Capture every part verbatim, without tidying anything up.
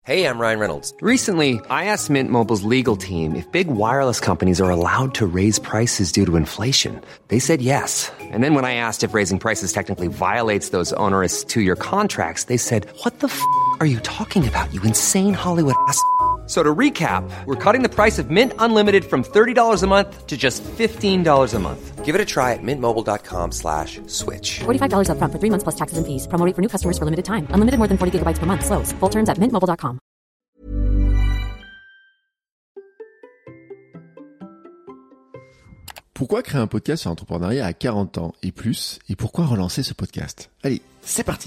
Hey, I'm Ryan Reynolds. Recently, I asked Mint Mobile's legal team if big wireless companies are allowed to raise prices due to inflation. They said yes. And then when I asked if raising prices technically violates those onerous two-year contracts, they said, what the f*** are you talking about, you insane Hollywood ass f- So to recap, we're cutting the price of Mint Unlimited from thirty dollars a month to just fifteen dollars a month. Give it a try at mintmobile.com slash switch. forty-five dollars up front for three months plus taxes and fees. Promo rate for new customers for limited time. Unlimited more than forty gigabytes per month. Slows full terms at mint mobile dot com. Pourquoi créer un podcast sur l'entrepreneuriat à quarante ans et plus? Et pourquoi relancer ce podcast? Allez, c'est parti!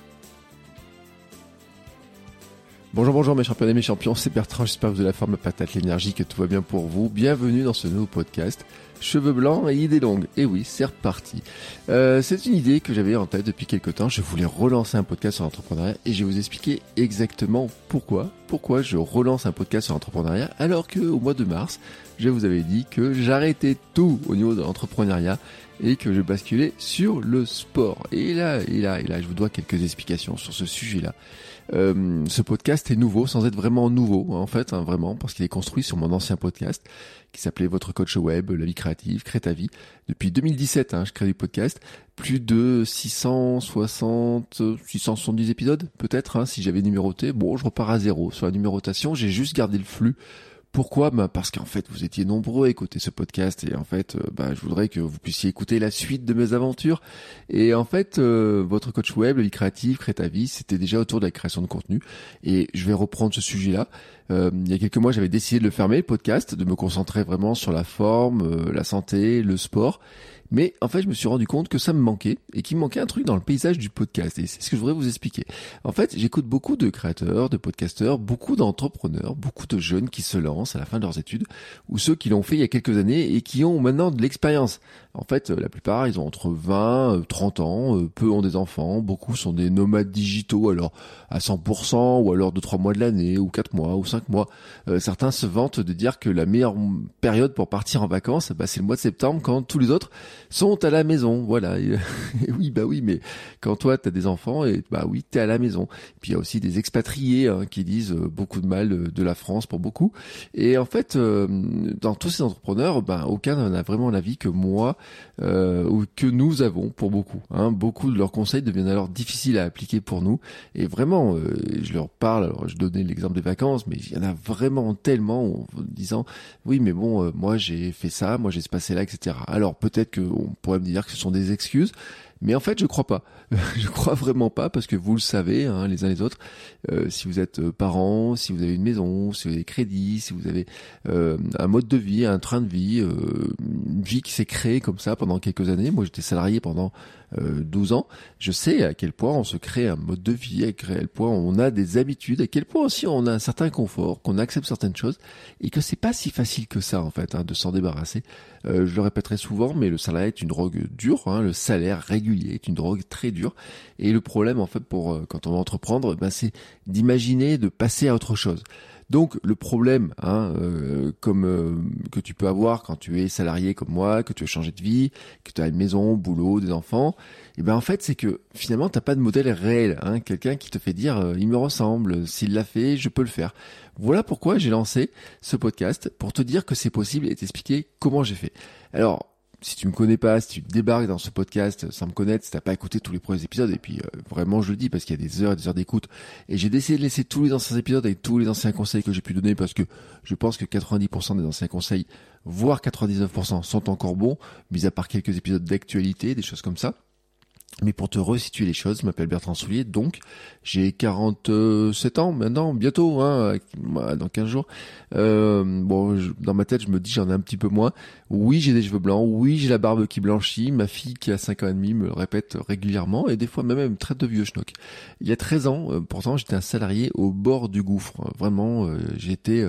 Bonjour, bonjour mes champions et mes champions, c'est Bertrand, j'espère que vous avez la forme, la patate, l'énergie, que tout va bien pour vous. Bienvenue dans ce nouveau podcast, cheveux blancs et idées longues. Et oui, c'est reparti. Euh, c'est une idée que j'avais en tête depuis quelques temps, je voulais relancer un podcast sur l'entrepreneuriat et je vais vous expliquer exactement pourquoi. Pourquoi je relance un podcast sur l'entrepreneuriat alors qu'au mois de mars, je vous avais dit que j'arrêtais tout au niveau de l'entrepreneuriat et que je basculais sur le sport. Et là, et là, et là, je vous dois quelques explications sur ce sujet-là. Euh, ce podcast est nouveau, sans être vraiment nouveau, en fait, hein, vraiment, parce qu'il est construit sur mon ancien podcast qui s'appelait Votre coach web, la vie créative, crée ta vie. Depuis deux mille dix-sept, hein, je crée du podcast, plus de six cent soixante, six cent soixante-dix épisodes, peut-être, hein, si j'avais numéroté. Bon, je repars à zéro sur la numérotation, j'ai juste gardé le flux. Pourquoi? Bah parce qu'en fait vous étiez nombreux à écouter ce podcast et en fait euh, bah je voudrais que vous puissiez écouter la suite de mes aventures. Et en fait euh, votre coach web, la vie créative, crée ta vie, c'était déjà autour de la création de contenu et je vais reprendre ce sujet-là. Euh, il y a quelques mois j'avais décidé de le fermer, le podcast, de me concentrer vraiment sur la forme, euh, la santé, le sport. Mais en fait, je me suis rendu compte que ça me manquait et qu'il me manquait un truc dans le paysage du podcast. Et c'est ce que je voudrais vous expliquer. En fait, j'écoute beaucoup de créateurs, de podcasteurs, beaucoup d'entrepreneurs, beaucoup de jeunes qui se lancent à la fin de leurs études ou ceux qui l'ont fait il y a quelques années et qui ont maintenant de l'expérience. En fait, la plupart, ils ont entre vingt, trente ans, peu ont des enfants, beaucoup sont des nomades digitaux, alors à cent pour cent ou alors deux trois mois de l'année ou quatre mois ou cinq mois. Euh, certains se vantent de dire que la meilleure période pour partir en vacances, bah, c'est le mois de septembre quand tous les autres sont à la maison, voilà. Et oui, bah oui, mais quand toi t'as des enfants, et bah oui, t'es à la maison. Et puis il y a aussi des expatriés hein, qui disent beaucoup de mal de la France pour beaucoup. Et en fait, euh, dans tous ces entrepreneurs, bah aucun n'en a vraiment l'avis que moi euh, ou que nous avons pour beaucoup. Hein. Beaucoup de leurs conseils deviennent alors difficiles à appliquer pour nous. Et vraiment, euh, je leur parle. Alors je donnais l'exemple des vacances, mais il y en a vraiment tellement en disant oui, mais bon, euh, moi j'ai fait ça, moi j'ai se passé là, et cetera. Alors peut-être que on pourrait me dire que ce sont des excuses, mais en fait je crois pas. Je crois vraiment pas parce que vous le savez hein, les uns les autres, euh, si vous êtes parents, si vous avez une maison, si vous avez des crédits, si vous avez euh, un mode de vie, un train de vie, euh, une vie qui s'est créée comme ça pendant quelques années. Moi j'étais salarié pendant euh, douze ans, je sais à quel point on se crée un mode de vie, à quel point on a des habitudes, à quel point aussi on a un certain confort, qu'on accepte certaines choses et que c'est pas si facile que ça en fait hein, de s'en débarrasser. Euh, je le répéterai souvent, mais le salariat est une drogue dure, hein, le salaire régulier est une drogue très dure. Et le problème, en fait, pour euh, quand on va entreprendre, ben, c'est d'imaginer de passer à autre chose. Donc le problème, hein, euh, comme euh, que tu peux avoir quand tu es salarié comme moi, que tu veux changer de vie, que tu as une maison, boulot, des enfants, et ben en fait c'est que finalement t'as pas de modèle réel, hein, quelqu'un qui te fait dire euh, il me ressemble, s'il l'a fait, je peux le faire. Voilà pourquoi j'ai lancé ce podcast pour te dire que c'est possible et t'expliquer comment j'ai fait. Alors si tu me connais pas, si tu débarques dans ce podcast sans me connaître, si t'as pas écouté tous les premiers épisodes, et puis euh, vraiment je le dis parce qu'il y a des heures et des heures d'écoute, et j'ai décidé de laisser tous les anciens épisodes avec tous les anciens conseils que j'ai pu donner parce que je pense que quatre-vingt-dix pour cent des anciens conseils, voire quatre-vingt-dix-neuf pour cent sont encore bons, mis à part quelques épisodes d'actualité, des choses comme ça. Mais pour te resituer les choses, je m'appelle Bertrand Soulier, donc j'ai quarante-sept ans maintenant, bientôt, hein, dans quinze jours. Euh, bon, je, dans ma tête, je me dis j'en ai un petit peu moins. Oui, j'ai des cheveux blancs, oui, j'ai la barbe qui blanchit. Ma fille qui a cinq ans et demi me le répète régulièrement et des fois même elle me traite de vieux schnock. Il y a treize ans, euh, pourtant, j'étais un salarié au bord du gouffre. Vraiment, euh, j'étais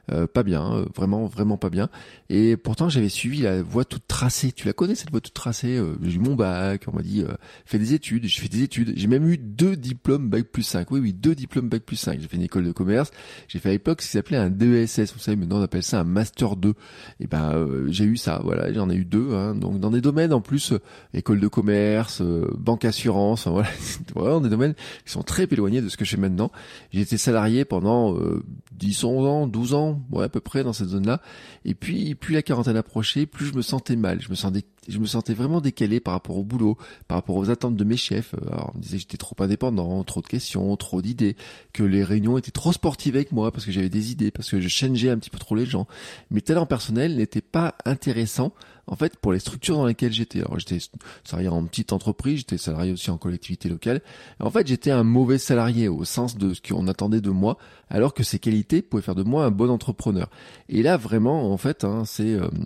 euh, pas bien, euh, vraiment vraiment pas bien. Et pourtant j'avais suivi la voie toute tracée. Tu la connais cette voie toute tracée? euh, J'ai eu mon bac, on m'a dit euh, fais des études, j'ai fait des études, j'ai même eu deux diplômes bac plus cinq. Oui oui, deux diplômes bac plus cinq. J'ai fait une école de commerce, j'ai fait à l'époque ce qui s'appelait un D E S S, vous savez maintenant on appelle ça un master deux. Et ben euh, j'ai eu ça, voilà, j'en ai eu deux, hein, donc dans des domaines en plus euh, école de commerce, euh, banque assurance, enfin, voilà, vraiment des domaines qui sont très éloignés de ce que je fais maintenant. J'ai été salarié pendant euh, dix, onze ans, douze ans, ouais, à peu près dans cette zone-là. Et puis, plus la quarantaine approchait, plus je me sentais mal. Je me sentais, je me sentais vraiment décalé par rapport au boulot, par rapport aux attentes de mes chefs. Alors, on me disait que j'étais trop indépendant, trop de questions, trop d'idées, que les réunions étaient trop sportives avec moi parce que j'avais des idées, parce que je changeais un petit peu trop les gens. Mes talents personnels n'étaient pas intéressants en fait pour les structures dans lesquelles j'étais. Alors j'étais salarié en petite entreprise, j'étais salarié aussi en collectivité locale. En fait j'étais un mauvais salarié au sens de ce qu'on attendait de moi, alors que ces qualités pouvaient faire de moi un bon entrepreneur. Et là vraiment en fait hein, c'est euh,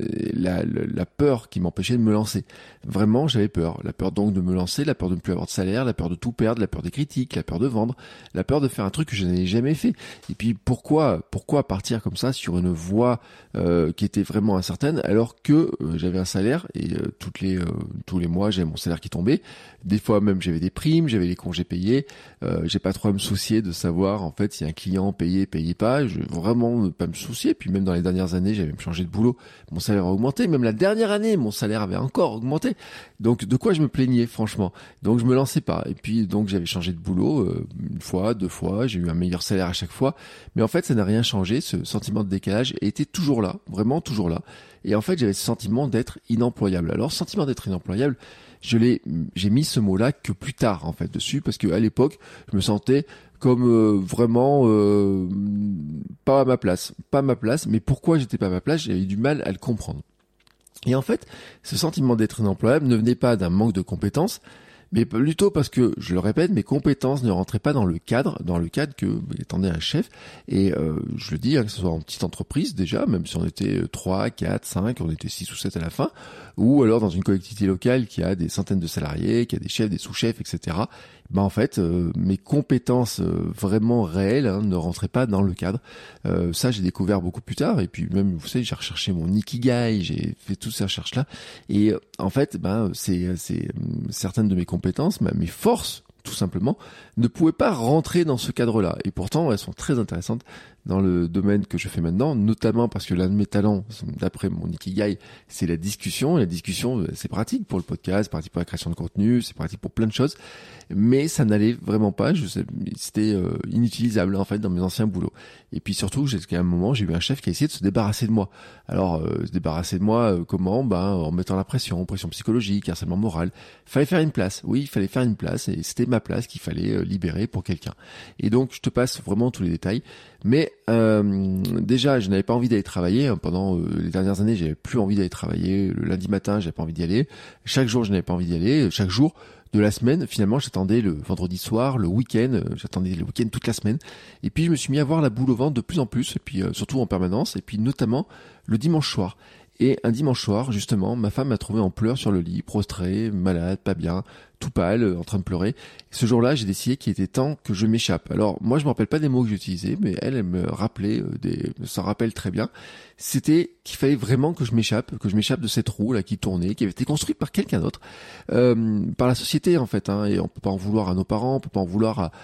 la, la, la peur qui m'empêchait de me lancer. Vraiment j'avais peur, la peur donc de me lancer, la peur de ne plus avoir de salaire, la peur de tout perdre, la peur des critiques, la peur de vendre, la peur de faire un truc que je n'avais jamais fait. Et puis pourquoi pourquoi partir comme ça sur une voie euh, qui était vraiment incertaine alors que Euh, j'avais un salaire et euh, toutes les euh, tous les mois j'avais mon salaire qui tombait. Des fois même j'avais des primes, j'avais les congés payés. Euh, j'ai pas trop à me soucier de savoir en fait si un client payait payait pas. Je vraiment pas me soucier. Puis même dans les dernières années j'avais même changé de boulot, mon salaire a augmenté. Même la dernière année mon salaire avait encore augmenté. Donc de quoi je me plaignais franchement. Donc je me lançais pas. Et puis donc j'avais changé de boulot euh, une fois, deux fois. J'ai eu un meilleur salaire à chaque fois. Mais en fait ça n'a rien changé. Ce sentiment de décalage était toujours là, vraiment toujours là. Et en fait, j'avais ce sentiment d'être inemployable. Alors, sentiment d'être inemployable, je l'ai, j'ai mis ce mot-là que plus tard, en fait, dessus, parce que à l'époque, je me sentais comme euh, vraiment euh, pas à ma place, pas à ma place. Mais pourquoi j'étais pas à ma place? J'avais du mal à le comprendre. Et en fait, ce sentiment d'être inemployable ne venait pas d'un manque de compétences, mais plutôt parce que, je le répète, mes compétences ne rentraient pas dans le cadre, dans le cadre que attendait un chef. Et euh, je le dis, hein, que ce soit en petite entreprise déjà, même si on était trois, quatre, cinq, on était six ou sept à la fin, ou alors dans une collectivité locale qui a des centaines de salariés, qui a des chefs, des sous-chefs, et cetera. Ben en fait, euh, mes compétences euh, vraiment réelles hein, ne rentraient pas dans le cadre. Euh, ça, j'ai découvert beaucoup plus tard. Et puis même, vous savez, j'ai recherché mon ikigai, j'ai fait toutes ces recherches-là. Et euh, en fait, ben c'est, c'est certaines de mes compétences, ben, mes forces, tout simplement, ne pouvaient pas rentrer dans ce cadre-là. Et pourtant, elles sont très intéressantes dans le domaine que je fais maintenant, notamment parce que l'un de mes talents, d'après mon ikigai, c'est la discussion. Et la discussion, c'est pratique pour le podcast, c'est pratique pour la création de contenu, c'est pratique pour plein de choses. Mais ça n'allait vraiment pas. Je sais, c'était euh, inutilisable en fait dans mes anciens boulots. Et puis surtout, jusqu'à un moment, j'ai eu un chef qui a essayé de se débarrasser de moi. Alors, euh, se débarrasser de moi, euh, comment? Ben, en mettant la pression, pression psychologique, harcèlement moral. Fallait faire une place. Oui, il fallait faire une place, et c'était ma place qu'il fallait euh, libérer pour quelqu'un. Et donc, je te passe vraiment tous les détails. Mais euh, déjà, je n'avais pas envie d'aller travailler. Pendant euh, les dernières années, j'avais plus envie d'aller travailler. Le lundi matin, j'avais pas envie d'y aller. Chaque jour, je n'avais pas envie d'y aller. Chaque jour de la semaine, finalement, j'attendais le vendredi soir, le week-end. J'attendais le week-end toute la semaine. Et puis, je me suis mis à avoir la boule au ventre de plus en plus. Et puis, euh, surtout en permanence. Et puis, notamment le dimanche soir. Et un dimanche soir, justement, ma femme m'a trouvé en pleurs sur le lit, prostrée, malade, pas bien, tout pâle, en train de pleurer. Et ce jour-là, j'ai décidé qu'il était temps que je m'échappe. Alors, moi, je me rappelle pas des mots que j'utilisais, mais elle, elle me rappelait, euh, des, s'en rappelle très bien. C'était qu'il fallait vraiment que je m'échappe, que je m'échappe de cette roue là qui tournait, qui avait été construite par quelqu'un d'autre, euh, par la société en fait. Hein, et on peut pas en vouloir à nos parents, on peut pas en vouloir à,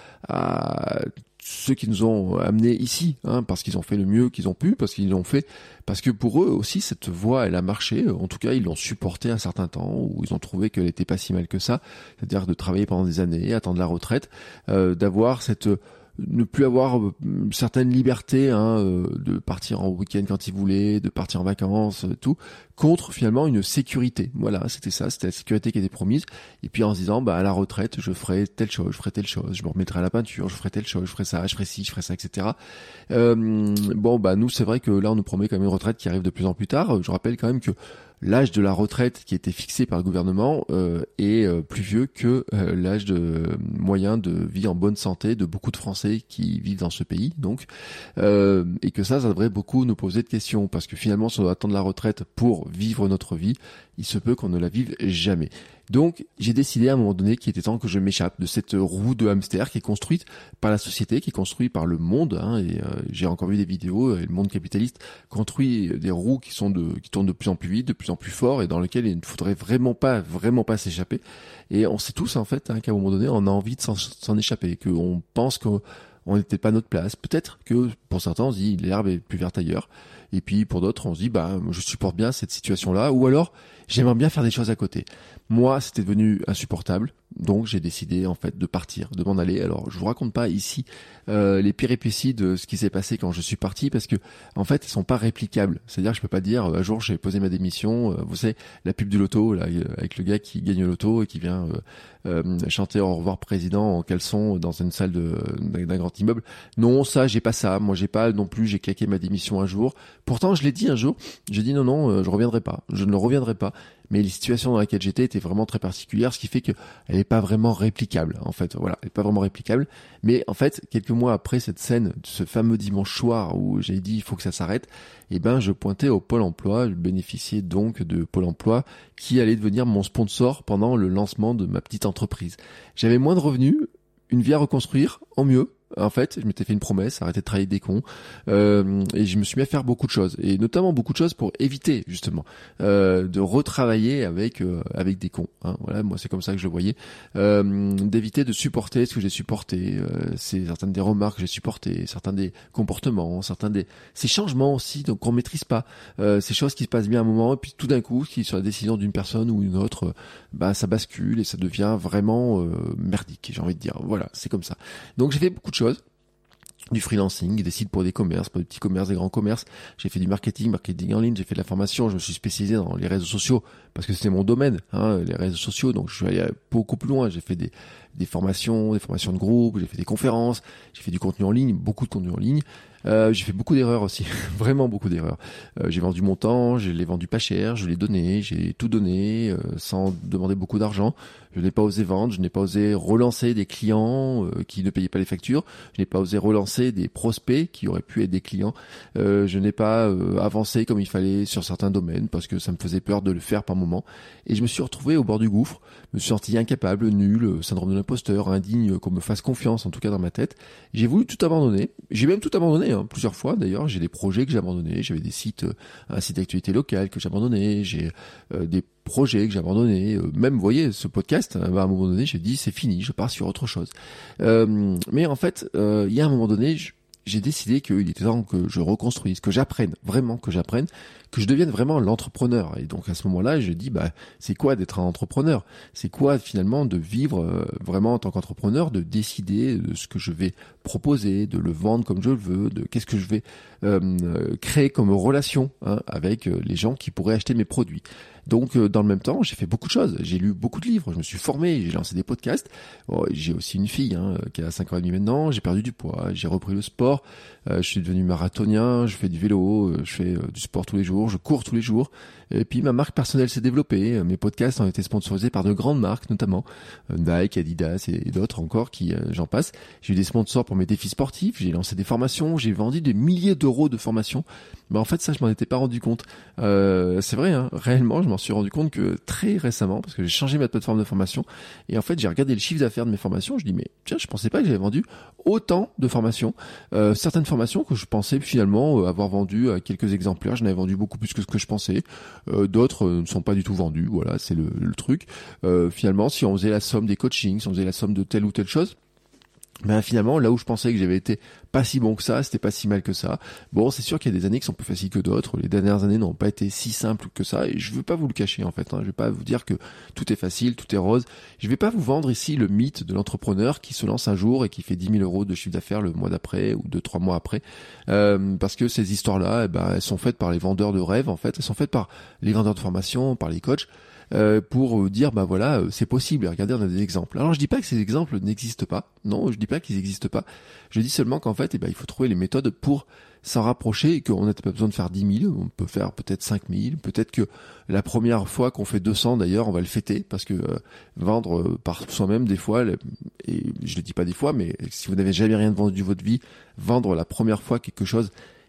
à ceux qui nous ont amenés ici, hein, parce qu'ils ont fait le mieux qu'ils ont pu, parce qu'ils l'ont fait, parce que pour eux aussi cette voie elle a marché, en tout cas ils l'ont supporté un certain temps, ou ils ont trouvé qu'elle était pas si mal que ça, c'est-à-dire de travailler pendant des années, attendre la retraite, euh, d'avoir cette ne plus avoir une certaine liberté hein, euh, de partir en week-end quand ils voulaient, de partir en vacances, euh, tout, contre finalement une sécurité. Voilà, c'était ça, c'était la sécurité qui était promise. Et puis en se disant, bah à la retraite, je ferai telle chose, je ferai telle chose, je me remettrai à la peinture, je ferai telle chose, je ferai ça, je ferai ci, je ferai ça, et cetera. Euh, bon, bah nous, c'est vrai que là, on nous promet quand même une retraite qui arrive de plus en plus tard. Je rappelle quand même que l'âge de la retraite qui a été fixé par le gouvernement euh, est euh, plus vieux que euh, l'âge de euh, moyen de vie en bonne santé de beaucoup de Français qui vivent dans ce pays, donc euh, et que ça, ça devrait beaucoup nous poser de questions, parce que finalement, si on doit attendre la retraite pour vivre notre vie, il se peut qu'on ne la vive jamais. Donc, j'ai décidé à un moment donné qu'il était temps que je m'échappe de cette roue de hamster qui est construite par la société, qui est construite par le monde. Hein, et euh, j'ai encore vu des vidéos, et le monde capitaliste construit des roues qui sont de, qui tournent de plus en plus vite, de plus en plus fort, et dans lesquelles il ne faudrait vraiment pas, vraiment pas s'échapper. Et on sait tous en fait hein, qu'à un moment donné, on a envie de s'en, s'en échapper, qu'on pense qu'on on n'était pas à notre place. Peut-être que pour certains, on se dit l'herbe est plus verte ailleurs. Et puis pour d'autres, on se dit bah je supporte bien cette situation-là. Ou alors j'aimerais bien faire des choses à côté. Moi, c'était devenu insupportable. Donc j'ai décidé en fait de partir, de m'en aller. Alors je vous raconte pas ici euh, les péripéties de ce qui s'est passé quand je suis parti parce que en fait elles sont pas réplicables. C'est-à-dire que je peux pas dire un jour j'ai posé ma démission. Euh, vous savez la pub du loto là avec le gars qui gagne le loto et qui vient euh, euh, chanter au revoir président en caleçon dans une salle de d'un grand immeuble. Non, ça j'ai pas ça. Moi j'ai pas non plus j'ai claqué ma démission un jour. Pourtant je l'ai dit un jour. J'ai dit non non euh, je reviendrai pas. Je ne reviendrai pas. Mais les situations dans lesquelles j'étais étaient vraiment très particulières, ce qui fait que elle n'est pas vraiment réplicable, en fait. Voilà, elle n'est pas vraiment réplicable. Mais en fait, quelques mois après cette scène, ce fameux dimanche soir où j'ai dit il faut que ça s'arrête, eh ben je pointais au Pôle Emploi, je bénéficiais donc de Pôle Emploi qui allait devenir mon sponsor pendant le lancement de ma petite entreprise. J'avais moins de revenus, une vie à reconstruire, en mieux. En fait, je m'étais fait une promesse, arrêter de travailler avec des cons, euh, et je me suis mis à faire beaucoup de choses, et notamment beaucoup de choses pour éviter justement euh, de retravailler avec euh, avec des cons. Hein. Voilà, moi c'est comme ça que je le voyais, euh, d'éviter de supporter ce que j'ai supporté, euh, c'est certaines des remarques que j'ai supportées, certains des comportements, certains des ces changements aussi donc qu'on maîtrise pas, euh, ces choses qui se passent bien à un moment, et puis tout d'un coup, qui sur la décision d'une personne ou une autre, euh, bah ça bascule et ça devient vraiment euh, merdique. J'ai envie de dire, voilà, c'est comme ça. Donc j'ai fait beaucoup de choses, du freelancing, des sites pour des commerces, pour des petits commerces, des grands commerces. J'ai fait du marketing, marketing en ligne, j'ai fait de la formation, je me suis spécialisé dans les réseaux sociaux parce que c'était mon domaine, hein, les réseaux sociaux. Donc je suis allé beaucoup plus loin. J'ai fait des, des formations, des formations de groupe, j'ai fait des conférences, j'ai fait du contenu en ligne, beaucoup de contenu en ligne. Euh, j'ai fait beaucoup d'erreurs aussi, vraiment beaucoup d'erreurs. Euh, j'ai vendu mon temps, je l'ai vendu pas cher, je l'ai donné, j'ai tout donné euh, sans demander beaucoup d'argent. Je n'ai pas osé vendre, je n'ai pas osé relancer des clients euh, qui ne payaient pas les factures, je n'ai pas osé relancer des prospects qui auraient pu être des clients. Euh, je n'ai pas euh, avancé comme il fallait sur certains domaines parce que ça me faisait peur de le faire par moment. Et je me suis retrouvé au bord du gouffre, je me suis senti incapable, nul, syndrome de l'imposteur, indigne, qu'on me fasse confiance en tout cas dans ma tête. J'ai voulu tout abandonner, j'ai même tout abandonné. Hein, plusieurs fois d'ailleurs, j'ai des projets que j'ai abandonnés, j'avais des sites, euh, un site d'actualité locale que j'ai abandonné, j'ai euh, des projets que j'ai abandonnés, euh, même vous voyez ce podcast, euh, à un moment donné j'ai dit c'est fini, je pars sur autre chose. Euh, mais en fait, euh, il y a un moment donné, je, j'ai décidé qu'il était temps que je reconstruise, que j'apprenne, vraiment que j'apprenne, que je devienne vraiment l'entrepreneur. Et donc à ce moment-là, je dis bah c'est quoi d'être un entrepreneur ? C'est quoi finalement de vivre euh, vraiment en tant qu'entrepreneur, de décider de ce que je vais proposer, de le vendre comme je le veux, de qu'est-ce que je vais euh, créer comme relation hein, avec euh, les gens qui pourraient acheter mes produits. Donc euh, dans le même temps, j'ai fait beaucoup de choses. J'ai lu beaucoup de livres, je me suis formé, j'ai lancé des podcasts. Bon, j'ai aussi une fille hein, qui a cinq ans et demi maintenant, j'ai perdu du poids, j'ai repris le sport, euh, je suis devenu marathonien, je fais du vélo, euh, je fais euh, du sport tous les jours, je cours tous les jours. Et puis ma marque personnelle s'est développée, mes podcasts ont été sponsorisés par de grandes marques, notamment euh, Nike, Adidas et, et d'autres encore qui euh, j'en passe. J'ai eu des sponsors pour mes défis sportifs, j'ai lancé des formations, j'ai vendu des milliers d'euros de formations. Mais en fait ça je m'en étais pas rendu compte. Euh, c'est vrai, hein, réellement je m'en suis rendu compte que très récemment, parce que j'ai changé ma plateforme de formation, et en fait j'ai regardé le chiffre d'affaires de mes formations, je dis mais tiens je pensais pas que j'avais vendu autant de formations. Euh, certaines formations que je pensais finalement avoir vendues à quelques exemplaires, j'en avais vendu beaucoup plus que ce que je pensais. Euh, d'autres euh, ne sont pas du tout vendus, voilà c'est le, le truc. Euh, finalement si on faisait la somme des coachings, si on faisait la somme de telle ou telle chose, ben finalement là où je pensais que j'avais été pas si bon que ça, c'était pas si mal que ça. Bon, c'est sûr qu'il y a des années qui sont plus faciles que d'autres. Les dernières années n'ont pas été si simples que ça, et je veux pas vous le cacher en fait. Hein. Je vais pas vous dire que tout est facile, tout est rose. Je vais pas vous vendre ici le mythe de l'entrepreneur qui se lance un jour et qui fait dix mille euros de chiffre d'affaires le mois d'après ou deux trois mois après, euh, parce que ces histoires-là, eh ben, elles sont faites par les vendeurs de rêves en fait. Elles sont faites par les vendeurs de formation, par les coachs. Euh, pour dire bah voilà c'est possible, regardez on a des exemples. Alors je dis pas que ces exemples n'existent pas, non je dis pas qu'ils n'existent pas, je dis seulement qu'en fait eh ben, il faut trouver les méthodes pour s'en rapprocher et qu'on n'a pas besoin de faire dix mille, on peut faire peut-être cinq mille, peut-être que la première fois qu'on fait deux cents d'ailleurs on va le fêter parce que euh, vendre euh, par soi-même des fois, et je le dis pas des fois mais si vous n'avez jamais rien vendu de votre vie, vendre la première fois quelque chose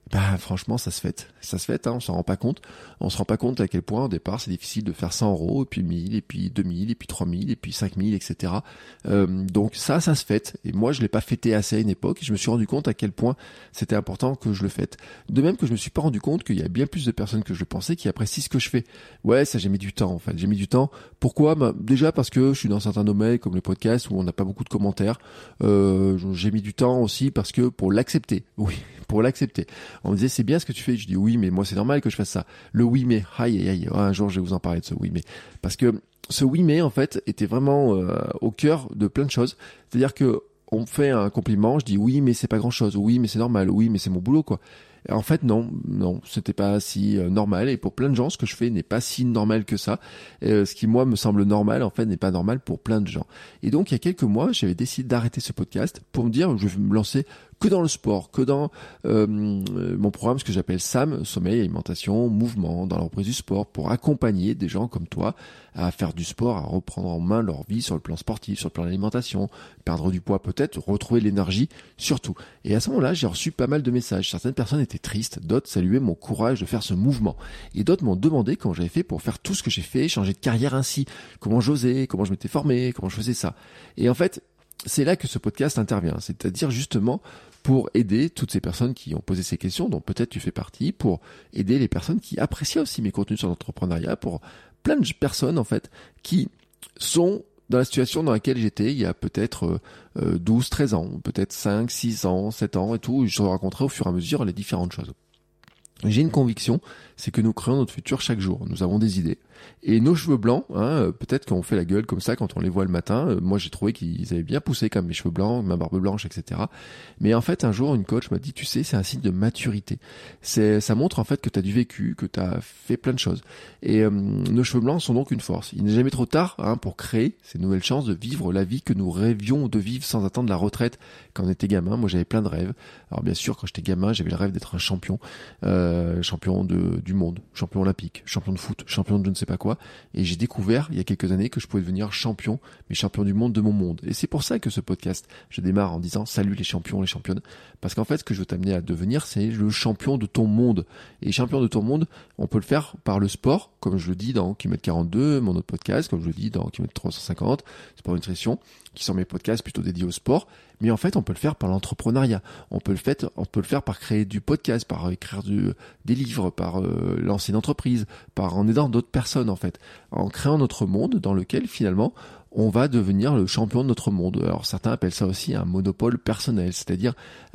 Bah franchement ça se fait, ça se fait, hein, on s'en rend pas compte, on se rend pas compte à quel point au départ c'est difficile de faire cent euros, et puis mille, et puis deux mille, et puis trois mille, et puis cinq mille, et cetera. Euh, donc ça, ça se fait, et moi je l'ai pas fêté assez à une époque, et je me suis rendu compte à quel point c'était important que je le fête. De même que je me suis pas rendu compte qu'il y a bien plus de personnes que je le pensais qui apprécient ce que je fais. Ouais, ça j'ai mis du temps en fait, j'ai mis du temps. Pourquoi ? Bah, déjà parce que je suis dans certains domaines comme le podcast où on n'a pas beaucoup de commentaires. Euh, j'ai mis du temps aussi parce que pour l'accepter, oui, pour l'accepter. On me disait c'est bien ce que tu fais, je dis oui mais moi c'est normal que je fasse ça. Le oui mais, aïe aïe aïe, un jour je vais vous en parler de ce oui mais, parce que ce oui mais en fait était vraiment euh, au cœur de plein de choses. C'est-à-dire que on me fait un compliment, je dis oui mais c'est pas grand chose, oui mais c'est normal, oui mais c'est mon boulot quoi. Et en fait non, non, c'était pas si euh, normal, et pour plein de gens ce que je fais n'est pas si normal que ça. Et, euh, ce qui moi me semble normal en fait n'est pas normal pour plein de gens. Et donc il y a quelques mois j'avais décidé d'arrêter ce podcast pour me dire je vais me lancer que dans le sport, que dans euh, mon programme, ce que j'appelle S A M, sommeil, alimentation, mouvement, dans la reprise du sport, pour accompagner des gens comme toi à faire du sport, à reprendre en main leur vie sur le plan sportif, sur le plan de l'alimentation, perdre du poids peut-être, retrouver l'énergie, surtout. Et à ce moment-là, j'ai reçu pas mal de messages. Certaines personnes étaient tristes, d'autres saluaient mon courage de faire ce mouvement. Et d'autres m'ont demandé comment j'avais fait pour faire tout ce que j'ai fait, changer de carrière ainsi, comment j'osais, comment je m'étais formé, comment je faisais ça. Et en fait, c'est là que ce podcast intervient, c'est-à-dire justement pour aider toutes ces personnes qui ont posé ces questions, dont peut-être tu fais partie, pour aider les personnes qui apprécient aussi mes contenus sur l'entrepreneuriat, pour plein de personnes en fait qui sont dans la situation dans laquelle j'étais il y a peut-être euh, douze, treize ans, peut-être cinq, six ans, sept ans et tout, et je te raconterai au fur et à mesure les différentes choses. J'ai une conviction, c'est que nous créons notre futur chaque jour. Nous avons des idées. Et nos cheveux blancs, hein, peut-être qu'on fait la gueule comme ça quand on les voit le matin. Euh, moi, j'ai trouvé qu'ils avaient bien poussé comme mes cheveux blancs, ma barbe blanche, et cetera. Mais en fait, un jour, une coach m'a dit, tu sais, c'est un signe de maturité. C'est, ça montre en fait que tu as du vécu, que tu as fait plein de choses. Et euh, nos cheveux blancs sont donc une force. Il n'est jamais trop tard hein, pour créer ces nouvelles chances de vivre la vie que nous rêvions de vivre sans attendre la retraite quand on était gamin. Moi, j'avais plein de rêves. Alors bien sûr, quand j'étais gamin, j'avais le rêve d'être un champion, euh, champion de, du monde, champion olympique, champion de foot, champion de je ne sais pas quoi. Et j'ai découvert il y a quelques années que je pouvais devenir champion, mais champion du monde de mon monde. Et c'est pour ça que ce podcast, je démarre en disant salut les champions, les championnes. Parce qu'en fait, ce que je veux t'amener à devenir, c'est le champion de ton monde. Et champion de ton monde, on peut le faire par le sport, comme je le dis dans kilomètre quarante-deux, mon autre podcast, comme je le dis dans kilomètre trois cent cinquante, Sport Nutrition, qui sont mes podcasts plutôt dédiés au sport. Mais en fait, on peut le faire par l'entrepreneuriat. On peut le faire, on peut le faire par créer du podcast, par écrire du, des livres, par euh, lancer une entreprise, par en aidant d'autres personnes en fait, en créant notre monde dans lequel finalement on va devenir le champion de notre monde. Alors certains appellent ça aussi un monopole personnel, c'est-à-dire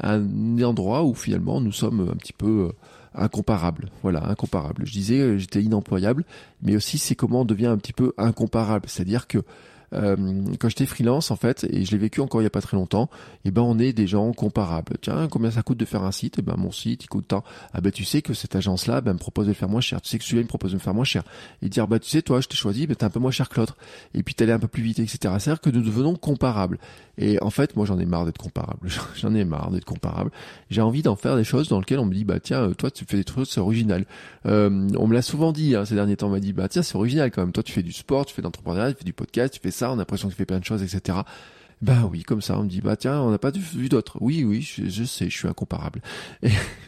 un endroit où finalement nous sommes un petit peu euh, incomparables. Voilà, incomparables. Je disais j'étais inemployable, mais aussi c'est comment on devient un petit peu incomparable, c'est-à-dire que Euh, quand j'étais freelance en fait, et je l'ai vécu encore il y a pas très longtemps, et ben on est des gens comparables. Tiens, combien ça coûte de faire un site ? Et ben mon site il coûte tant. Ah ben tu sais que cette agence là ben me propose de le faire moins cher. Tu sais que celui-là il me propose de me faire moins cher. Et dire bah tu sais toi je t'ai choisi, ben t'es un peu moins cher que l'autre. Et puis t'allais un peu plus vite, et cetera. C'est-à-dire que nous devenons comparables. Et en fait moi j'en ai marre d'être comparable. J'en ai marre d'être comparable. J'ai envie d'en faire des choses dans lesquelles on me dit bah tiens toi tu fais des trucs c'est original. Euh, on me l'a souvent dit hein, ces derniers temps. On m'a dit bah tiens c'est original quand même. Toi tu fais du sport, tu fais de l'entrepreneuriat, tu fais du podcast, tu fais ça. On a l'impression que tu fais plein de choses, et cetera. Bah oui, comme ça, on me dit, bah tiens, on n'a pas vu d'autres. Oui, oui, je, je sais, je suis incomparable. Et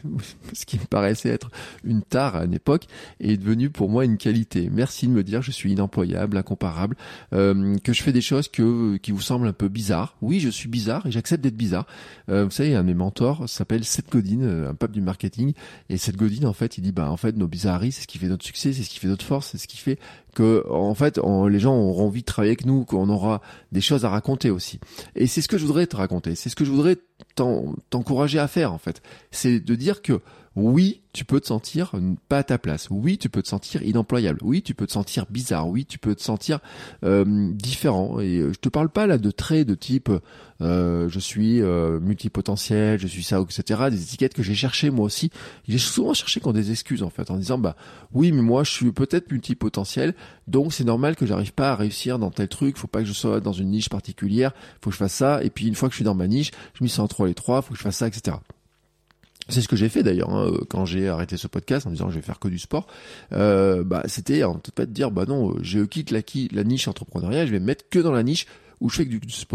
ce qui me paraissait être une tare à une époque est devenu pour moi une qualité. Merci de me dire, je suis inemployable, incomparable, euh, que je fais des choses que qui vous semblent un peu bizarres. Oui, je suis bizarre et j'accepte d'être bizarre. Euh, vous savez, un de mes mentors s'appelle Seth Godin, un pape du marketing. Et Seth Godin, en fait, il dit, bah en fait, nos bizarreries, c'est ce qui fait notre succès, c'est ce qui fait notre force, c'est ce qui fait que, en fait, on, les gens auront envie de travailler avec nous, qu'on aura des choses à raconter aussi. Et c'est ce que je voudrais te raconter, c'est ce que je voudrais t'en, t'encourager à faire en fait. C'est de dire que oui, tu peux te sentir pas à ta place. Oui, tu peux te sentir inemployable. Oui, tu peux te sentir bizarre. Oui, tu peux te sentir euh, différent. Et je te parle pas là de traits de type euh, je suis euh, multipotentiel, je suis ça, et cetera. Des étiquettes que j'ai cherchées moi aussi. J'ai souvent cherché quand des excuses en fait, en disant bah oui, mais moi je suis peut-être multipotentiel, donc c'est normal que j'arrive pas à réussir dans tel truc. Faut pas que je sois dans une niche particulière. Faut que je fasse ça. Et puis une fois que je suis dans ma niche, je m'y sens entre les trois. Faut que je fasse ça, et cetera. C'est ce que j'ai fait d'ailleurs hein, quand j'ai arrêté ce podcast en disant je vais faire que du sport. Euh, bah c'était en peut-être pas de dire bah non je quitte la, la niche entrepreneuriale, je vais me mettre que dans la niche où je fais que du, du sport.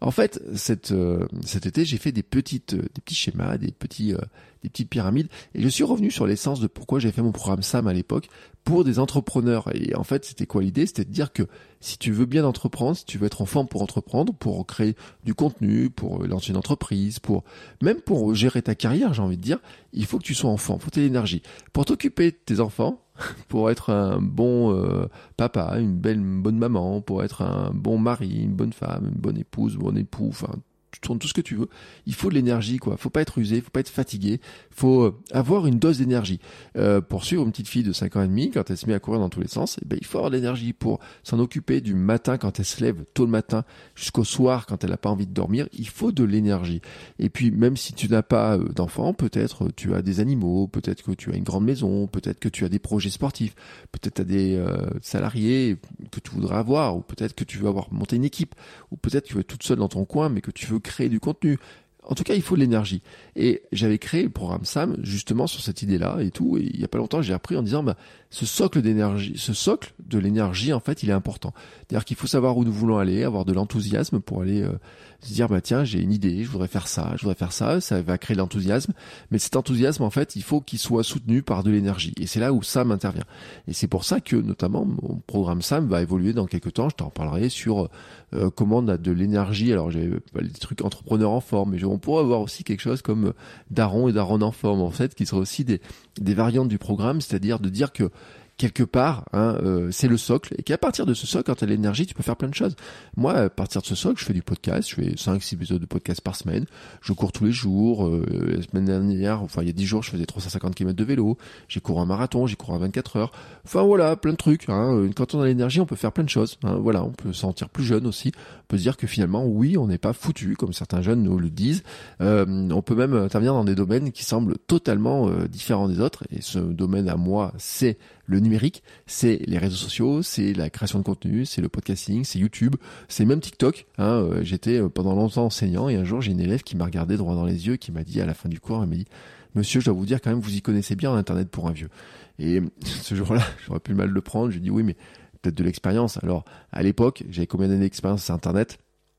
En fait, cette, euh, cet été, j'ai fait des petites, euh, des petits schémas, des petits, euh, des petites pyramides, et je suis revenu sur l'essence de pourquoi j'ai fait mon programme S A M à l'époque pour des entrepreneurs. Et en fait, c'était quoi l'idée? C'était de dire que si tu veux bien entreprendre, si tu veux être en forme pour entreprendre, pour créer du contenu, pour lancer une entreprise, pour même pour gérer ta carrière, j'ai envie de dire, il faut que tu sois en forme, il faut que tu aies l'énergie. Pour t'occuper de tes enfants, pour être un bon euh, papa, une belle, une bonne maman, pour être un bon mari, une bonne femme, une bonne épouse, un bon époux, enfin tu tournes tout ce que tu veux, il faut de l'énergie, quoi. Faut pas être usé, faut pas être fatigué, faut avoir une dose d'énergie. Euh, pour suivre une petite fille de cinq ans et demi, quand elle se met à courir dans tous les sens, eh ben, il faut avoir de l'énergie pour s'en occuper du matin quand elle se lève tôt le matin jusqu'au soir quand elle a pas envie de dormir, il faut de l'énergie. Et puis, même si tu n'as pas d'enfants, peut-être tu as des animaux, peut-être que tu as une grande maison, peut-être que tu as des projets sportifs, peut-être tu as des euh, salariés que tu voudrais avoir, ou peut-être que tu veux avoir monté une équipe, ou peut-être que tu veux être toute seule dans ton coin, mais que tu veux créer du contenu. En tout cas, il faut de l'énergie. Et j'avais créé le programme S A M justement sur cette idée-là et tout. Et il y a pas longtemps, j'ai appris en disant, bah, ce socle d'énergie, ce socle de l'énergie, en fait, il est important. C'est-à-dire qu'il faut savoir où nous voulons aller, avoir de l'enthousiasme pour aller euh, se dire, bah tiens, j'ai une idée, je voudrais faire ça, je voudrais faire ça. Ça va créer de l'enthousiasme. Mais cet enthousiasme, en fait, il faut qu'il soit soutenu par de l'énergie. Et c'est là où S A M intervient. Et c'est pour ça que, notamment, mon programme S A M va évoluer dans quelques temps. Je t'en parlerai sur euh, comment on a de l'énergie. Alors, j'ai bah, des trucs entrepreneurs en forme, mais on pourrait avoir aussi quelque chose comme Daron et Daron en forme, en fait, qui seraient aussi des, des variantes du programme, c'est-à-dire de dire que quelque part, hein, euh, c'est le socle, et qu'à partir de ce socle, quand tu as l'énergie, tu peux faire plein de choses. Moi, à partir de ce socle, je fais du podcast, je fais cinq six épisodes de podcast par semaine, je cours tous les jours, euh, la semaine dernière, enfin il y a dix jours, je faisais trois cent cinquante kilomètres de vélo, j'ai couru un marathon, j'ai couru à vingt-quatre heures, enfin voilà, plein de trucs. Hein. Quand on a l'énergie, on peut faire plein de choses. Hein. Voilà, on peut se sentir plus jeune aussi, on peut se dire que finalement, oui, on n'est pas foutu, comme certains jeunes nous le disent. Euh, on peut même intervenir dans des domaines qui semblent totalement euh, différents des autres, et ce domaine à moi, c'est le numérique, c'est les réseaux sociaux, c'est la création de contenu, c'est le podcasting, c'est YouTube, c'est même TikTok. Hein, euh, j'étais pendant longtemps enseignant et un jour j'ai une élève qui m'a regardé droit dans les yeux, qui m'a dit à la fin du cours, elle m'a dit « Monsieur, je dois vous dire quand même, vous y connaissez bien en Internet pour un vieux. » Et ce jour-là, j'aurais pu mal le prendre. Je lui ai dit « Oui, mais peut-être de l'expérience. » Alors, à l'époque, j'avais combien d'années d'expérience sur Internet ?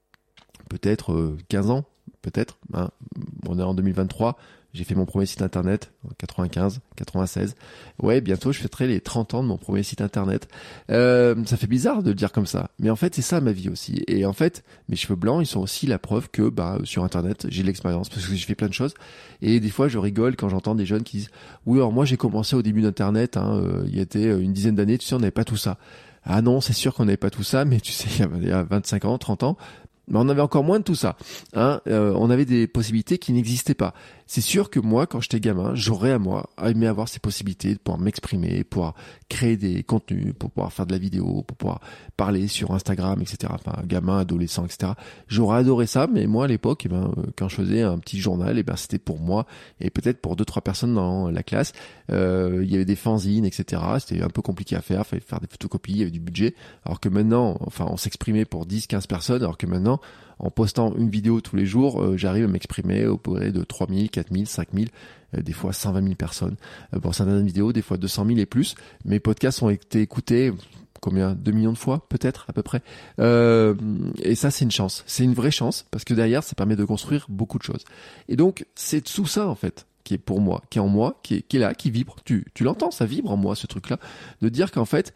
Peut-être euh, quinze ans, peut-être. Hein. On est en deux mille vingt-trois. J'ai fait mon premier site internet en quatre-vingt-quinze, quatre-vingt-seize. Ouais, bientôt je fêterai les trente ans de mon premier site internet. Euh, ça fait bizarre de le dire comme ça, mais en fait c'est ça ma vie aussi. Et en fait, mes cheveux blancs, ils sont aussi la preuve que bah sur internet j'ai de l'expérience parce que j'ai fait plein de choses. Et des fois je rigole quand j'entends des jeunes qui disent oui alors moi j'ai commencé au début d'internet, hein, euh, il y a une dizaine d'années, tu sais on n'avait pas tout ça. Ah non, c'est sûr qu'on n'avait pas tout ça, mais tu sais il y a vingt-cinq ans, trente ans. Mais on avait encore moins de tout ça. Hein. Euh, on avait des possibilités qui n'existaient pas. C'est sûr que moi, quand j'étais gamin, j'aurais à moi aimé avoir ces possibilités de pouvoir m'exprimer, pouvoir créer des contenus, pour pouvoir faire de la vidéo, pour pouvoir parler sur Instagram, et cetera. Enfin, gamin, adolescent, et cetera. J'aurais adoré ça, mais moi à l'époque, eh ben, quand je faisais un petit journal, eh ben, c'était pour moi et peut-être pour deux trois personnes dans la classe. Euh, il y avait des fanzines, et cetera. C'était un peu compliqué à faire, il fallait faire des photocopies, il y avait du budget. Alors que maintenant, enfin, on s'exprimait pour dix quinze personnes, alors que maintenant, en postant une vidéo tous les jours, euh, j'arrive à m'exprimer auprès de trois mille, quatre mille, cinq mille, euh, des fois cent vingt mille personnes. Euh, pour certaines vidéos, des fois deux cent mille et plus. Mes podcasts ont été écoutés, combien ? deux millions de fois, peut-être, à peu près. Euh, et ça, c'est une chance. C'est une vraie chance, parce que derrière, ça permet de construire beaucoup de choses. Et donc, c'est tout ça, en fait, qui est pour moi, qui est en moi, qui est, qui est là, qui vibre. Tu, tu l'entends, ça vibre en moi, ce truc-là. De dire qu'en fait,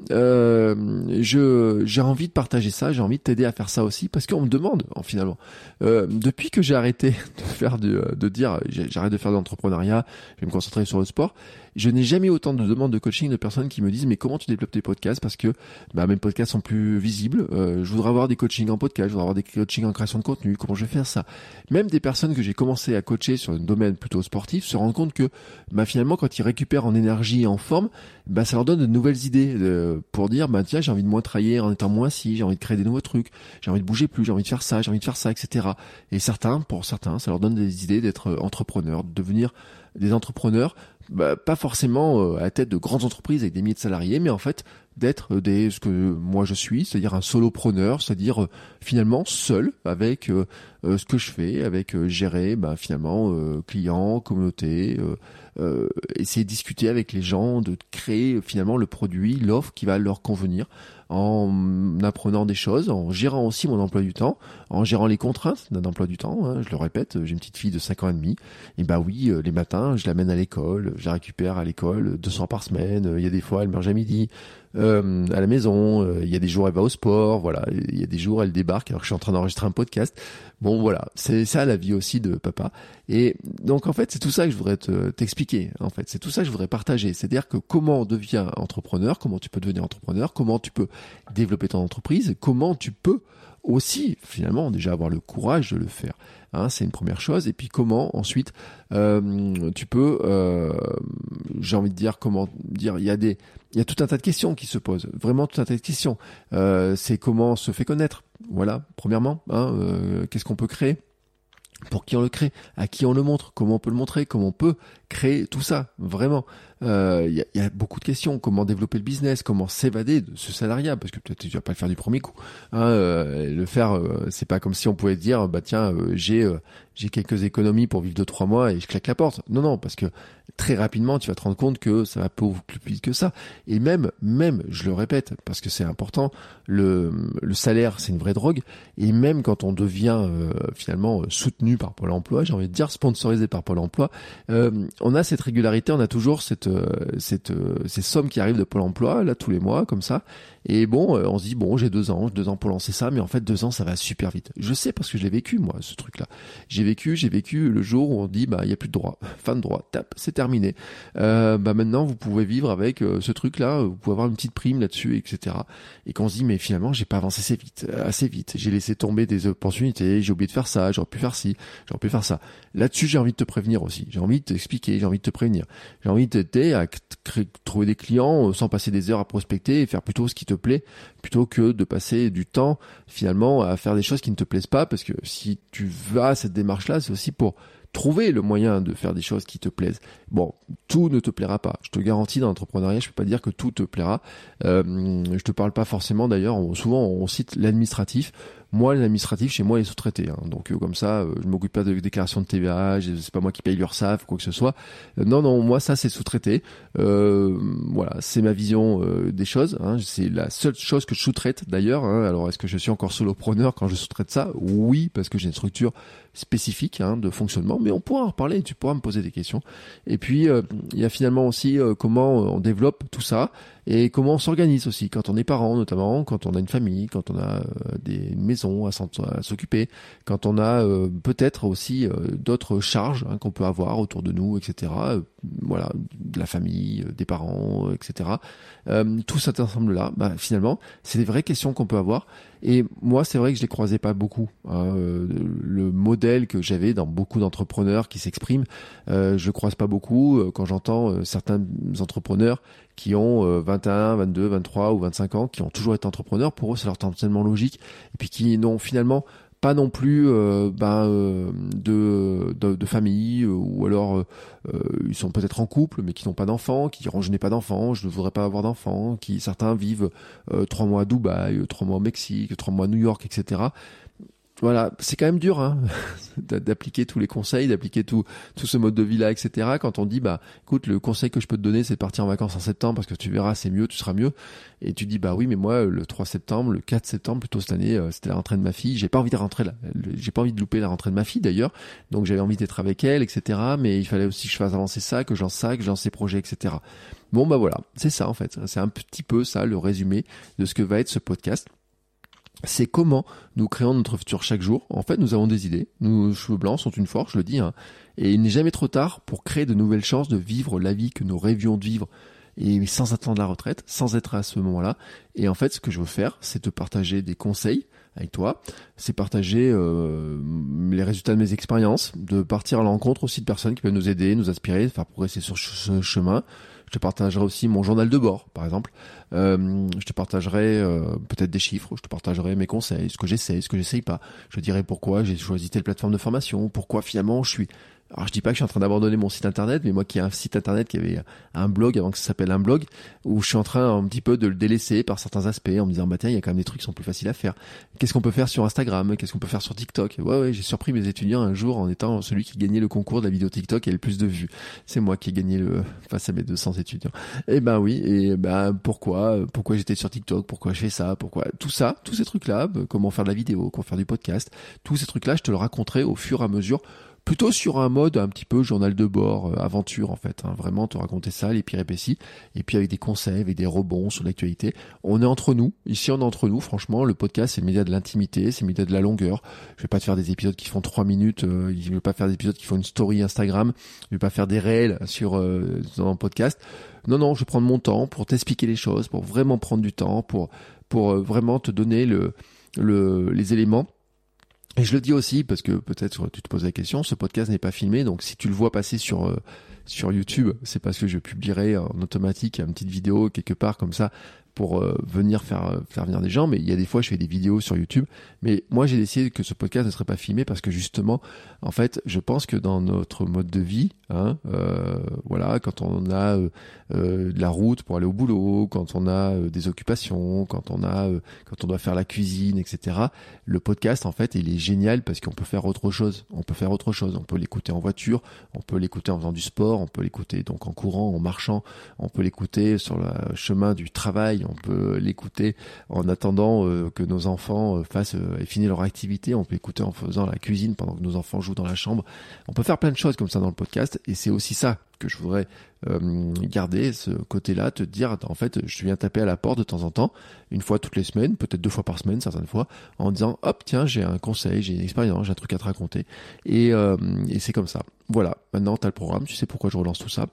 euh, je, j'ai envie de partager ça, j'ai envie de t'aider à faire ça aussi, parce qu'on me demande, finalement. Euh, depuis que j'ai arrêté de faire du, de dire, j'arrête de faire de l'entrepreneuriat, je vais me concentrer sur le sport, je n'ai jamais eu autant de demandes de coaching de personnes qui me disent mais comment tu développes tes podcasts parce que bah, mes podcasts sont plus visibles, euh, je voudrais avoir des coachings en podcast, je voudrais avoir des coachings en création de contenu, comment je vais faire ça. Même des personnes que j'ai commencé à coacher sur un domaine plutôt sportif se rendent compte que bah, finalement quand ils récupèrent en énergie et en forme, bah, ça leur donne de nouvelles idées euh, pour dire bah tiens j'ai envie de moins travailler en étant moins assis, j'ai envie de créer des nouveaux trucs, j'ai envie de bouger plus, j'ai envie de faire ça, j'ai envie de faire ça, et cetera. Et certains, pour certains, ça leur donne des idées d'être entrepreneurs, de devenir des entrepreneurs, bah, pas forcément euh, à la tête de grandes entreprises avec des milliers de salariés, mais en fait d'être des ce que moi je suis, c'est-à-dire un solopreneur, c'est-à-dire euh, finalement seul avec euh, euh, ce que je fais, avec euh, gérer bah, finalement euh, clients, communauté, euh, euh, essayer de discuter avec les gens, de créer finalement le produit, l'offre qui va leur convenir. en apprenant des choses, en gérant aussi mon emploi du temps, en gérant les contraintes d'un emploi du temps. Hein, je le répète, j'ai une petite fille de cinq ans et demi. Et bah oui, les matins, je l'amène à l'école, je la récupère à l'école deux soirs par semaine. Il y a des fois, elle mange à midi. Euh, à la maison, euh, il y a des jours elle va au sport, voilà, il y a des jours elle débarque alors que je suis en train d'enregistrer un podcast. Bon voilà, c'est ça la vie aussi de papa. Et donc en fait c'est tout ça que je voudrais te, t'expliquer. En fait c'est tout ça que je voudrais partager. C'est-à-dire que comment on devient entrepreneur, comment tu peux devenir entrepreneur, comment tu peux développer ton entreprise, comment tu peux aussi finalement déjà avoir le courage de le faire. Hein, c'est une première chose. Et puis comment ensuite euh, tu peux, euh, j'ai envie de dire comment dire, il y a des, il y a tout un tas de questions qui se posent. Vraiment tout un tas de questions. Euh, c'est comment on se fait connaître. Voilà. Premièrement, hein, euh, qu'est-ce qu'on peut créer? Pour qui on le crée, à qui on le montre, comment on peut le montrer, comment on peut créer tout ça, vraiment. Il euh, y, y a beaucoup de questions, comment développer le business, comment s'évader de ce salariat, parce que peut-être tu vas pas le faire du premier coup. Hein, euh, le faire, euh, c'est pas comme si on pouvait dire, bah tiens, euh, j'ai euh, j'ai quelques économies pour vivre deux trois mois et je claque la porte. Non non, parce que très rapidement tu vas te rendre compte que ça va pas plus vite que ça. Et même même, je le répète, parce que c'est important, le le salaire c'est une vraie drogue. Et même quand on devient euh, finalement soutenu par Pôle Emploi, j'ai envie de dire sponsorisé par Pôle Emploi, euh, on a cette régularité, on a toujours cette euh, cette euh, ces sommes qui arrivent de Pôle Emploi là tous les mois comme ça. Et bon, euh, on se dit bon, j'ai deux ans, deux ans pour lancer ça, mais en fait deux ans ça va super vite. Je sais parce que je l'ai vécu moi ce truc-là. J'ai vécu, j'ai vécu le jour où on dit bah il y a plus de droit, fin de droit, tape, c'est terminé. Euh, bah maintenant vous pouvez vivre avec euh, ce truc-là, vous pouvez avoir une petite prime là-dessus, et cetera. Et qu'on se dit mais finalement j'ai pas avancé assez vite, assez vite. J'ai laissé tomber des opportunités, j'ai oublié de faire ça, j'aurais pu faire ci, j'aurais pu faire ça. Là-dessus j'ai envie de te prévenir aussi, j'ai envie de t'expliquer, j'ai envie de te prévenir, j'ai envie de t'aider à créer, trouver des clients sans passer des heures à prospecter et faire plutôt ce qui te plaît, plutôt que de passer du temps finalement à faire des choses qui ne te plaisent pas, parce que si tu vas à cette démarche-là, c'est aussi pour trouver le moyen de faire des choses qui te plaisent. Bon, tout ne te plaira pas. Je te garantis, dans l'entrepreneuriat, je peux pas dire que tout te plaira. Euh, je te parle pas forcément, d'ailleurs, on, souvent on cite l'administratif. Moi, l'administratif, chez moi, il est sous-traité. Hein. Donc, euh, comme ça, euh, je m'occupe pas de déclaration de T V A, c'est pas moi qui paye l'URSSAF, quoi que ce soit. Euh, non, non, moi, ça, c'est sous-traité. Euh, voilà, c'est ma vision euh, des choses. Hein. C'est la seule chose que je sous-traite, d'ailleurs. Hein. Alors, est-ce que je suis encore solopreneur quand je sous-traite ça? Oui, parce que j'ai une structure spécifique hein, de fonctionnement, mais on pourra en reparler, tu pourras me poser des questions. Et puis, euh, il y a finalement aussi euh, comment on développe tout ça et comment on s'organise aussi quand on est parent, notamment quand on a une famille, quand on a euh, des, une maison à, à s'occuper, quand on a euh, peut-être aussi euh, d'autres charges hein, qu'on peut avoir autour de nous, et cetera. Euh, voilà, de la famille, euh, des parents, euh, et cetera. Euh, tout cet ensemble-là, bah, finalement, c'est des vraies questions qu'on peut avoir. Et moi, c'est vrai que je les croisais pas beaucoup. Hein, euh, le modèle que j'avais dans beaucoup d'entrepreneurs qui s'expriment, euh, je croise pas beaucoup euh, quand j'entends euh, certains entrepreneurs qui ont euh, vingt et un, vingt-deux, vingt-trois ou vingt-cinq ans, qui ont toujours été entrepreneurs. Pour eux, ça leur semble tellement logique. Et puis qui n'ont finalement pas non plus euh, ben, euh, de, de, de famille, euh, ou alors euh, euh, ils sont peut-être en couple mais qui n'ont pas d'enfants, qui diront je n'ai pas d'enfants, je ne voudrais pas avoir d'enfants, qui certains vivent euh, trois mois à Dubaï, trois mois au Mexique, trois mois à New York, et cetera. Voilà, c'est quand même dur hein, d'appliquer tous les conseils, d'appliquer tout tout ce mode de vie là, et cetera. Quand on dit bah écoute, le conseil que je peux te donner c'est de partir en vacances en septembre parce que tu verras c'est mieux, tu seras mieux. Et tu dis bah oui mais moi le trois septembre, le quatre septembre plutôt cette année, euh, c'était la rentrée de ma fille. J'ai pas envie de rentrer là, j'ai pas envie de louper la rentrée de ma fille d'ailleurs. Donc j'avais envie d'être avec elle, et cetera. Mais il fallait aussi que je fasse avancer ça, que je lance ça, que je lance ces projets, et cetera. Bon bah voilà, c'est ça en fait. C'est un petit peu ça le résumé de ce que va être ce podcast. C'est comment nous créons notre futur chaque jour. En fait, nous avons des idées. Nos cheveux blancs sont une force, je le dis. Hein. Et il n'est jamais trop tard pour créer de nouvelles chances de vivre la vie que nous rêvions de vivre. Et sans attendre la retraite, sans être à ce moment-là. Et en fait, ce que je veux faire, c'est te partager des conseils avec toi. C'est partager euh, les résultats de mes expériences, de partir à l'encontre aussi de personnes qui peuvent nous aider, nous inspirer, faire progresser sur ce chemin. Je te partagerai aussi mon journal de bord, par exemple. Euh, je te partagerai euh, peut-être des chiffres, je te partagerai mes conseils, ce que j'essaie, ce que j'essaye pas. Je dirai pourquoi j'ai choisi telle plateforme de formation, pourquoi finalement je suis Alors je dis pas que je suis en train d'abandonner mon site internet, mais moi qui ai un site internet qui avait un blog avant que ça s'appelle un blog, où je suis en train un petit peu de le délaisser par certains aspects en me disant bah tiens, il y a quand même des trucs qui sont plus faciles à faire. Qu'est-ce qu'on peut faire sur Instagram? Qu'est-ce qu'on peut faire sur TikTok? Ouais ouais, j'ai surpris mes étudiants un jour en étant celui qui gagnait le concours de la vidéo TikTok et le plus de vues. C'est moi qui ai gagné le face à mes deux cents étudiants. Et ben oui, et ben pourquoi pourquoi j'étais sur TikTok, pourquoi je fais ça, pourquoi tout ça, tous ces trucs-là, comment faire de la vidéo, comment faire du podcast, tous ces trucs-là, je te le raconterai au fur et à mesure. Plutôt sur un mode un petit peu journal de bord, euh, aventure en fait, hein, vraiment te raconter ça, les péripéties, et puis avec des conseils, avec des rebonds sur l'actualité. On est entre nous, ici on est entre nous, franchement, le podcast c'est le média de l'intimité, c'est le média de la longueur. Je vais pas te faire des épisodes qui font trois minutes, euh, je vais pas faire des épisodes qui font une story Instagram, je vais pas faire des réels sur euh, dans un podcast. Non, non, je vais prendre mon temps pour t'expliquer les choses, pour vraiment prendre du temps, pour, pour euh, vraiment te donner le, le, les éléments. Et je le dis aussi parce que peut-être tu te poses la question, ce podcast n'est pas filmé, donc si tu le vois passer sur euh, sur YouTube, c'est parce que je publierai en automatique une petite vidéo quelque part comme ça pour euh, venir faire faire venir des gens. Mais il y a des fois je fais des vidéos sur YouTube, mais moi j'ai décidé que ce podcast ne serait pas filmé parce que justement, en fait, je pense que dans notre mode de vie, hein, euh, voilà, quand on a euh, euh, de la route pour aller au boulot, quand on a euh, des occupations, quand on a euh, quand on doit faire la cuisine, et cetera. Le podcast, en fait, il est génial parce qu'on peut faire autre chose. On peut faire autre chose. On peut l'écouter en voiture, on peut l'écouter en faisant du sport, on peut l'écouter donc en courant, en marchant, on peut l'écouter sur le chemin du travail. On peut l'écouter en attendant euh, que nos enfants euh, fassent euh, et finissent leur activité. On peut l'écouter en faisant la cuisine pendant que nos enfants jouent dans la chambre. On peut faire plein de choses comme ça dans le podcast et c'est aussi ça que je voudrais euh, garder, ce côté-là, te dire, en fait, je viens taper à la porte de temps en temps, une fois toutes les semaines, peut-être deux fois par semaine, certaines fois, en disant, hop, tiens, j'ai un conseil, j'ai une expérience, j'ai un truc à te raconter. Et, euh, et c'est comme ça. Voilà, maintenant, tu as le programme, tu sais pourquoi je relance tout ça.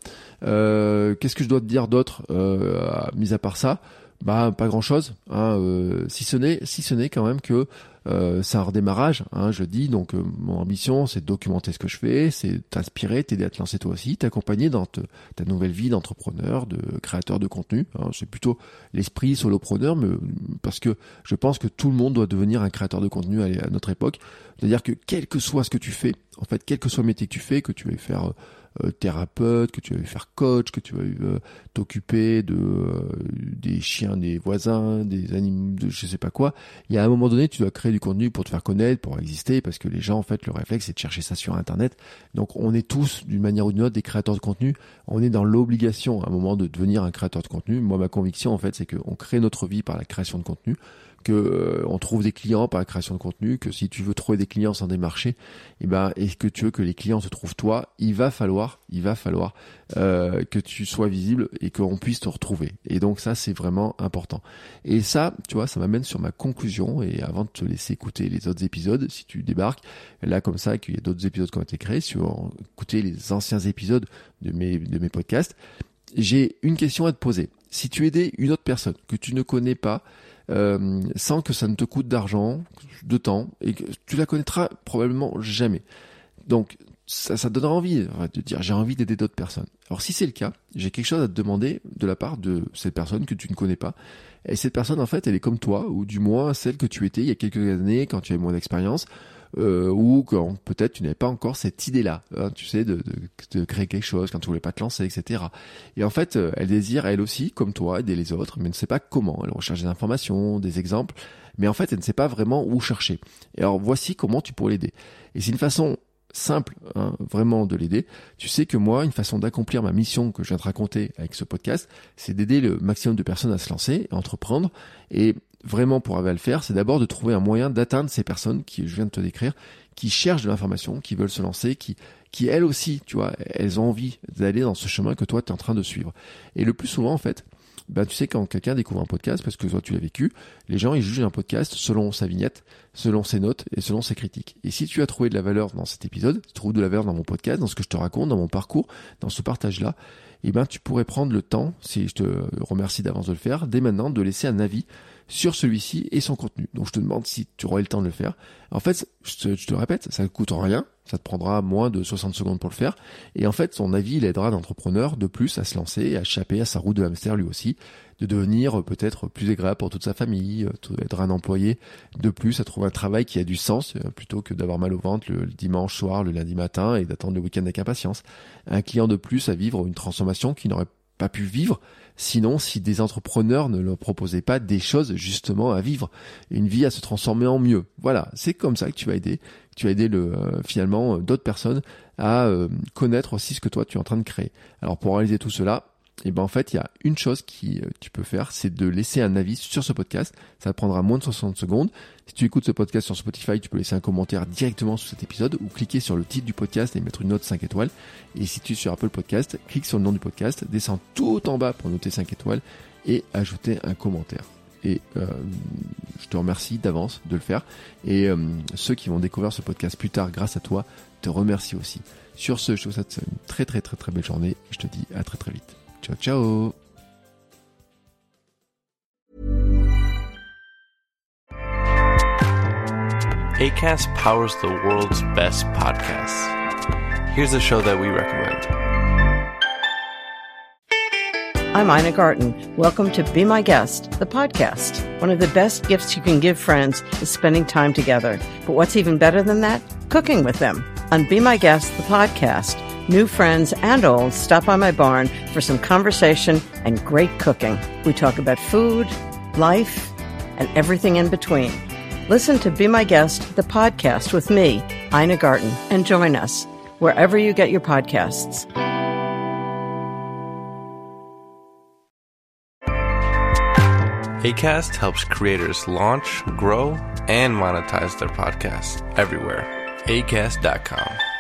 Euh, qu'est-ce que je dois te dire d'autre, euh, mis à part ça? Bah pas grand chose, hein, euh, si ce n'est si ce n'est quand même que euh, c'est un redémarrage, hein, je dis donc euh, mon ambition c'est de documenter ce que je fais, c'est t'inspirer, t'aider à te lancer toi aussi, t'accompagner dans te, ta nouvelle vie d'entrepreneur, de créateur de contenu, hein, c'est plutôt l'esprit solopreneur, mais parce que je pense que tout le monde doit devenir un créateur de contenu à, à notre époque, c'est-à-dire que quel que soit ce que tu fais, en fait quel que soit le métier que tu fais, que tu veuilles faire euh, Euh, thérapeute, que tu vas faire coach, que tu vas euh, t'occuper de euh, des chiens des voisins, des animaux, de je sais pas quoi. Il y a un moment donné, tu dois créer du contenu pour te faire connaître, pour exister, parce que les gens, en fait, le réflexe, c'est de chercher ça sur Internet. Donc, on est tous, d'une manière ou d'une autre, des créateurs de contenu. On est dans l'obligation, à un moment, de devenir un créateur de contenu. Moi, ma conviction, en fait, c'est qu'on crée notre vie par la création de contenu, que euh, on trouve des clients par la création de contenu, que si tu veux trouver des clients sans démarcher, et ben et que tu veux que les clients te trouvent toi, il va falloir, il va falloir euh, que tu sois visible et qu'on puisse te retrouver. Et donc ça c'est vraiment important. Et ça, tu vois, ça m'amène sur ma conclusion. Et avant de te laisser écouter les autres épisodes, si tu débarques là comme ça, qu'il y a d'autres épisodes qui ont été créés, si tu veux écouter les anciens épisodes de mes de mes podcasts, j'ai une question à te poser. Si tu aidais une autre personne que tu ne connais pas, Euh, sans que ça ne te coûte d'argent, de temps, et que tu la connaîtras probablement jamais. Donc, ça, ça donnera envie de dire j'ai envie d'aider d'autres personnes. Alors, si c'est le cas, j'ai quelque chose à te demander de la part de cette personne que tu ne connais pas. Et cette personne, en fait, elle est comme toi, ou du moins celle que tu étais il y a quelques années quand tu avais moins d'expérience. Euh, ou quand peut-être tu n'avais pas encore cette idée-là, hein, tu sais, de, de, de créer quelque chose quand tu voulais pas te lancer, et cetera. Et en fait, elle désire elle aussi, comme toi, aider les autres, mais ne sait pas comment. Elle recherche des informations, des exemples, mais en fait, elle ne sait pas vraiment où chercher. Et alors, voici comment tu pourrais l'aider. Et c'est une façon simple, hein, vraiment de l'aider. Tu sais que moi, une façon d'accomplir ma mission que je viens de raconter avec ce podcast, c'est d'aider le maximum de personnes à se lancer, à entreprendre. Et vraiment, pour arriver à le faire, c'est d'abord de trouver un moyen d'atteindre ces personnes qui je viens de te décrire, qui cherchent de l'information, qui veulent se lancer, qui, qui elles aussi, tu vois, elles ont envie d'aller dans ce chemin que toi, tu es en train de suivre. Et le plus souvent, en fait, ben, tu sais, quand quelqu'un découvre un podcast, parce que toi, tu l'as vécu, les gens, ils jugent un podcast selon sa vignette, selon ses notes et selon ses critiques. Et si tu as trouvé de la valeur dans cet épisode, tu trouves de la valeur dans mon podcast, dans ce que je te raconte, dans mon parcours, dans ce partage-là, eh ben, tu pourrais prendre le temps, si je te remercie d'avance de le faire, dès maintenant, de laisser un avis sur celui-ci et son contenu. Donc je te demande si tu aurais le temps de le faire. En fait, je te, je te le répète, ça ne coûte rien, ça te prendra moins de soixante secondes pour le faire. Et en fait, son avis, il aidera l'entrepreneur de plus à se lancer et à échapper à sa roue de hamster lui aussi, de devenir peut-être plus agréable pour toute sa famille, être un employé de plus à trouver un travail qui a du sens plutôt que d'avoir mal au ventre le, le dimanche soir, le lundi matin et d'attendre le week-end avec impatience. Un client de plus à vivre une transformation qu'il n'aurait pas pu vivre sinon si des entrepreneurs ne leur proposaient pas des choses justement à vivre, une vie à se transformer en mieux. Voilà, c'est comme ça que tu vas aider, que tu vas aider le, euh, finalement d'autres personnes à euh, connaître aussi ce que toi tu es en train de créer. Alors pour réaliser tout cela, et ben en fait il y a une chose qui euh, tu peux faire, c'est de laisser un avis sur ce podcast. Ça prendra moins de soixante secondes. Si tu écoutes ce podcast sur Spotify, tu peux laisser un commentaire directement sous cet épisode ou cliquer sur le titre du podcast et mettre une note cinq étoiles. Et si tu es sur Apple Podcast, clique sur le nom du podcast, descends tout en bas pour noter cinq étoiles et ajouter un commentaire. Et euh, je te remercie d'avance de le faire. Et euh, ceux qui vont découvrir ce podcast plus tard grâce à toi, te remercie aussi. Sur ce, je te souhaite une très très très très belle journée et je te dis à très très vite. Ciao ciao. Acast powers the world's best podcasts. Here's a show that we recommend. I'm Ina Garten. Welcome to Be My Guest, the podcast. One of the best gifts you can give friends is spending time together. But what's even better than that? Cooking with them. On Be My Guest, the podcast, new friends and old stop by my barn for some conversation and great cooking. We talk about food, life, and everything in between. Listen to Be My Guest, the podcast with me, Ina Garten, and join us wherever you get your podcasts. Acast helps creators launch, grow, and monetize their podcasts everywhere. acast dot com.